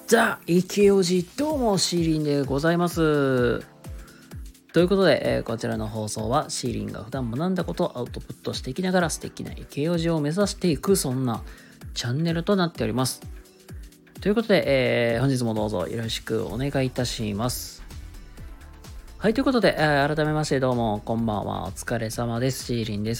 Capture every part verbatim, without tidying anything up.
ザ・イケオジ、どうもシーリンでございます。ということで、えー、こちらの放送はシーリンが普段学んだことをアウトプットしていきながら素敵なイケオジを目指していく、そんなチャンネルとなっております。ということで、えー、本日もどうぞよろしくお願いいたします。はい、ということで、えー、改めましてどうもこんばんは、お疲れ様です。シーリンです。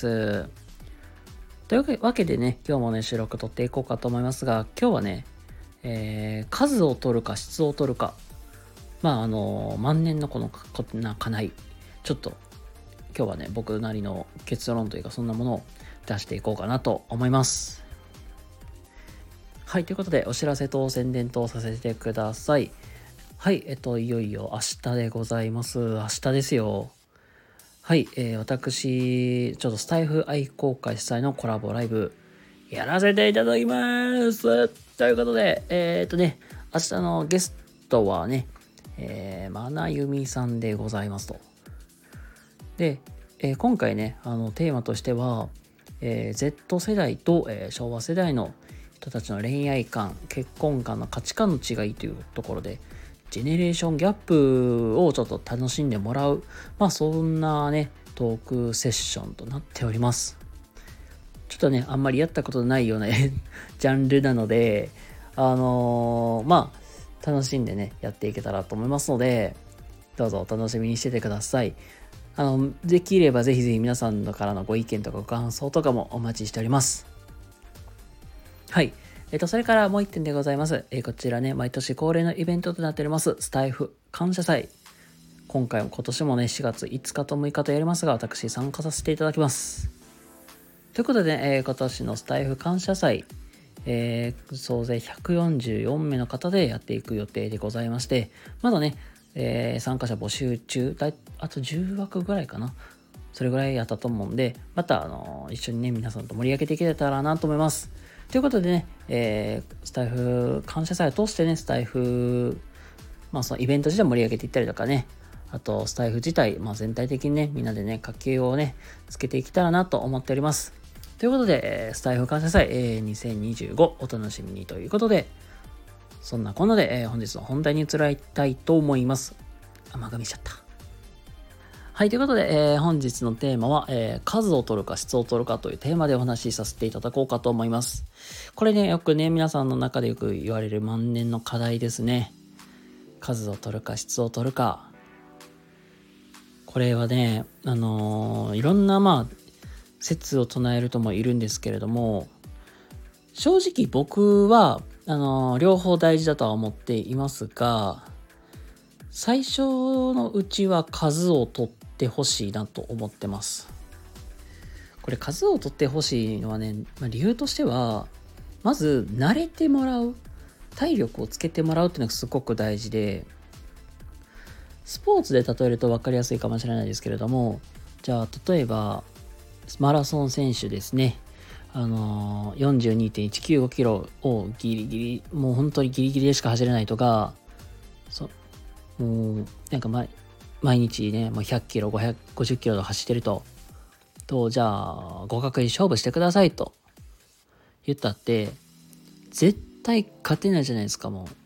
というわけでね、今日もね収録撮っていこうかと思いますが、今日はねえー、数を取るか質を取るか、まああの万年のこのこな課題、ちょっと今日はね僕なりの結論というかそんなものを出していこうかなと思います。はい、ということでお知らせと宣伝とさせてください。はい、えっといよいよ明日でございます。明日ですよ。はい、えー、私ちょっとスタイフ愛好会主催のコラボライブやらせていただきます。ということで、えー、っとね、明日のゲストはね、えー、まなゆみさんでございますと。で、えー、今回ね、あのテーマとしては、えー、Z 世代と、えー、昭和世代の人たちの恋愛観、結婚観の価値観の違いというところで、ジェネレーションギャップをちょっと楽しんでもらう、まあそんなね、トークセッションとなっております。ちょっとね、あんまりやったことないようなジャンルなので、あのー、まあ、楽しんでね、やっていけたらと思いますので、どうぞお楽しみにしててください。あの、できればぜひぜひ皆さんからのご意見とかご感想とかもお待ちしております。はい。えっと、それからもう一点でございます。えー、こちらね、毎年恒例のイベントとなっております、スタイフ感謝祭。今回も今年もね、しがついつかとむいかとやりますが、私参加させていただきます。ということで、ね、えー、今年のスタイフ感謝祭、えー、総勢ひゃくよんじゅうよんめいの方でやっていく予定でございまして、まだね、えー、参加者募集中、だいあとじゅうわくぐらいかな。それぐらいやったと思うんで、また、あのー、一緒にね、皆さんと盛り上げていけたらなと思います。ということでね、えー、スタイフ感謝祭を通してね、スタイフ、まあそのイベント自体盛り上げていったりとかね、あとスタイフ自体、まあ全体的にね、みんなでね、活気をね、つけていけたらなと思っております。ということで、スタイフ感謝祭、えー、にせんにじゅうごお楽しみにということで、そんなこんなで、えー、本日の本題に移りたいと思います。甘噛みしちゃった。はい、ということで、えー、本日のテーマは、えー、数を取るか質を取るかというテーマでお話しさせていただこうかと思います。これね、よくね、皆さんの中でよく言われる万年の課題ですね。数を取るか質を取るか。これはね、あのー、いろんなまあ、説を唱える人もいるんですけれども、正直僕はあの両方大事だとは思っていますが、最初のうちは数を取ってほしいなと思ってます。これ数を取ってほしいのはね、まあ、理由としてはまず慣れてもらう、体力をつけてもらうっていうのがすごく大事で、スポーツで例えると分かりやすいかもしれないですけれども、じゃあ例えばマラソン選手ですね。あのー、よんじゅうにてんいちきゅうごキロをギリギリ、もう本当にギリギリでしか走れないとか、そもうなんか毎毎日ね、もうひゃっキロ、ごひゃくごじゅっキロと走ってると、とじゃあ互角に勝負してくださいと言ったって、絶対勝てないじゃないですか、もう。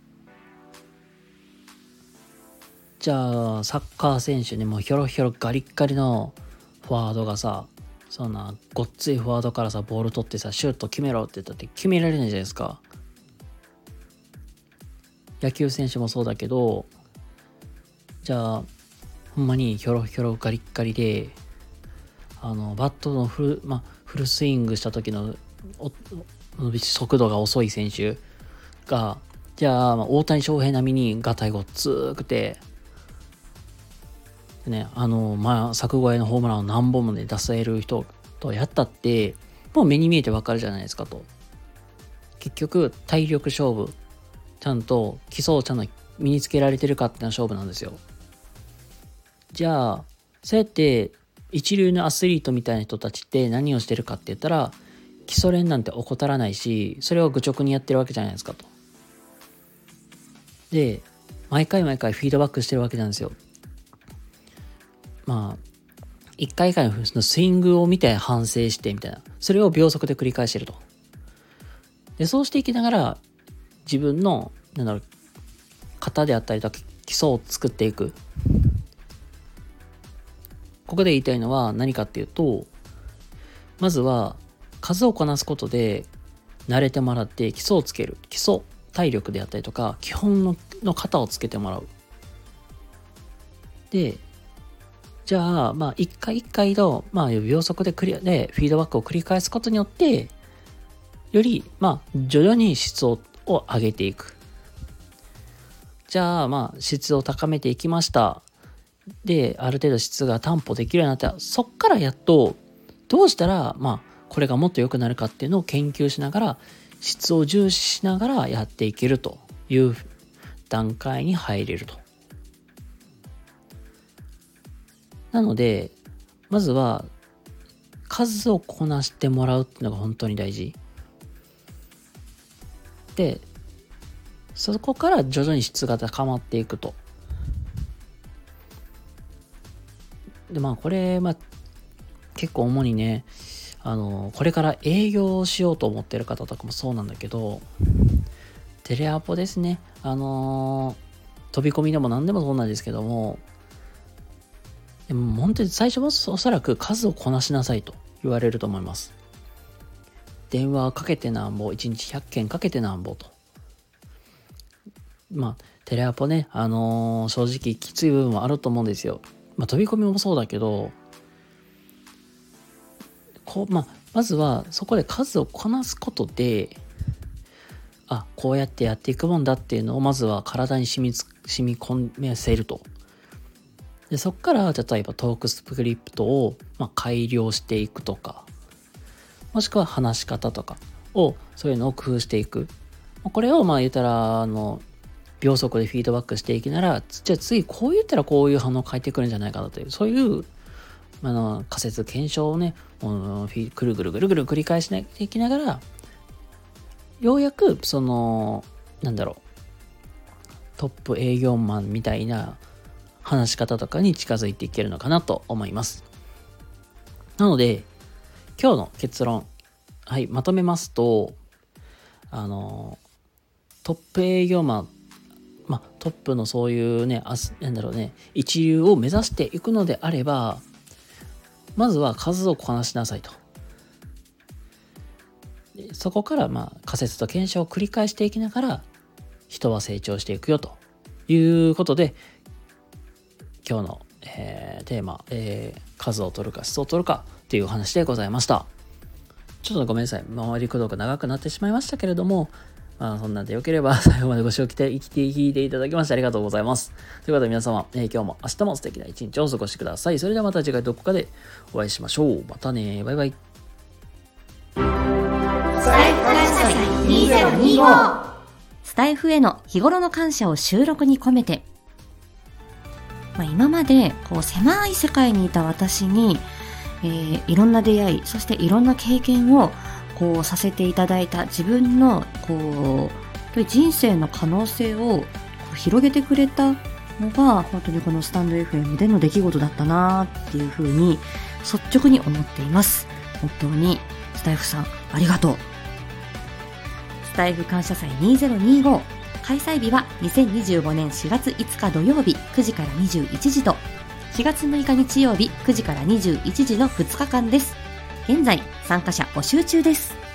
じゃあサッカー選手ね、もうひょろひょろガリッガリのフォワードがさ、そんなごっついフォワードからさボール取ってさシュート決めろって言ったって決められないじゃないですか。野球選手もそうだけど、じゃあほんまにひょろひょろガリッガリで、あのバットのフル、まあ、フルスイングした時の速度が遅い選手が、じゃあ、まあ、大谷翔平並みにガタイごっつくてね、あのまあ柵越えのホームランを何本もで出せる人とやったって、もう目に見えてわかるじゃないですかと。結局体力勝負、ちゃんと基礎をちゃんと身につけられてるかっていうのは勝負なんですよ。じゃあそうやって一流のアスリートみたいな人たちって何をしてるかって言ったら、基礎練なんて怠らないし、それを愚直にやってるわけじゃないですかと。で毎回毎回フィードバックしてるわけなんですよ。まあ一回一回のスイングを見て反省してみたいな、それを秒速で繰り返してると。でそうしていきながら自分のなんだろう型であったりとか基礎を作っていく。ここで言いたいのは何かっていうと、まずは数をこなすことで慣れてもらって基礎をつける。基礎体力であったりとか基本 の, の型をつけてもらう。で、じゃあまあ一回一回のまあ秒速でクリアでフィードバックを繰り返すことによってよりまあ徐々に質をを上げていく。じゃあまあ質を高めていきました。で、ある程度質が担保できるようになったら、そっからやっとどうしたらまあこれがもっと良くなるかっていうのを研究しながら、質を重視しながらやっていけるという段階に入れると。なのでまずは数をこなしてもらうっていうのが本当に大事で、そこから徐々に質が高まっていくと。でまあこれまあ結構主にね、あのこれから営業をしようと思ってる方とかもそうなんだけど、テレアポですね、あのー、飛び込みでも何でもそうなんですけども、でも本当に最初はおそらく数をこなしなさいと言われると思います。電話かけてなんぼ、いちにちひゃっけんかけてなんぼと。まあテレアポね、あのー、正直きつい部分もあると思うんですよ。まあ飛び込みもそうだけど、こうまあまずはそこで数をこなすことで、あ、こうやってやっていくもんだっていうのをまずは体に染みつ染み込めせると。でそこから例えばトークスクリプトを、まあ、改良していくとか、もしくは話し方とかをそういうのを工夫していく。これをまあ言ったらあの秒速でフィードバックしていきなら、じゃあ次こう言ったらこういう反応返ってくるんじゃないかなという、そういうあの仮説検証をね、もうぐるぐるぐるぐる繰り返していきながら、ようやくそのなんだろうトップ営業マンみたいな話し方とかに近づいていけるのかなと思います。なので今日の結論、はい、まとめますと、あのトップ営業マン、まあトップのそういうね、あなんだろうね、一流を目指していくのであれば、まずは数をこなしなさいと。でそこからまあ仮説と検証を繰り返していきながら人は成長していくよということで、今日の、えー、テーマ、えー、数を取るか質を取るかっていうお話でございました。ちょっとごめんなさい、回りくどく長くなってしまいましたけれども、まあそんなんでよければ最後までご視聴来て聞いていただきましてありがとうございます。ということで皆様、えー、今日も明日も素敵な一日をお過ごしください。それではまた次回どこかでお会いしましょう。またね、バイバイ。 スタイフ感謝祭にせんにじゅうご。スタイフへの日頃の感謝を収録に込めて、まあ、今までこう狭い世界にいた私に、えー、いろんな出会い、そしていろんな経験をこうさせていただいた自分のこう人生の可能性をこう広げてくれたのが本当にこのスタンド エフエム での出来事だったなっていうふうに率直に思っています。本当にスタイフさんありがとう。スタイフ感謝祭にせんにじゅうご、開催日はにせんにじゅうごねんしがついつか土曜日くじからにじゅういちじとしがつむいか日曜日くじからにじゅういちじのふつかかんです。現在参加者募集中です。